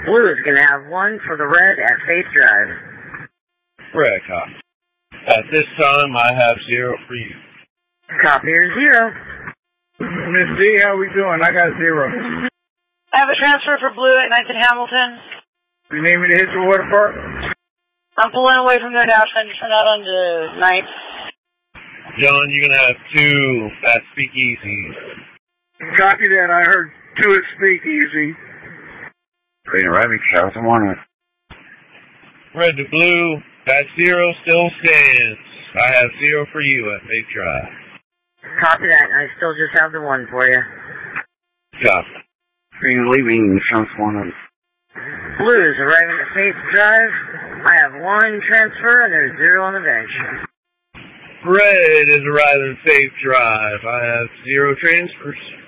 Blue is going to have 1 for the red at Faith Drive. Red copy. At this time, I have 0 for you. Copy your 0. Miss D, how we doing? I got 0. I have a transfer for Blue at 9th and Hamilton. You need me to hit the water park? I'm pulling away from there now, trying to turn out on the 9th. John, you're going to have 2 at Speakeasy. Copy that. I heard 2 at Speakeasy. Green and Rabbit, South and 1. Red to Blue, that 0 still stands. I have 0 for you at Faith Drive. Copy that. I still just have the 1 for you. Copy. Green leaving South 1. Blue is arriving at Faith Drive. I have 1 transfer and there's 0 on the bench. Red is arriving at Faith Drive. I have 0 transfers.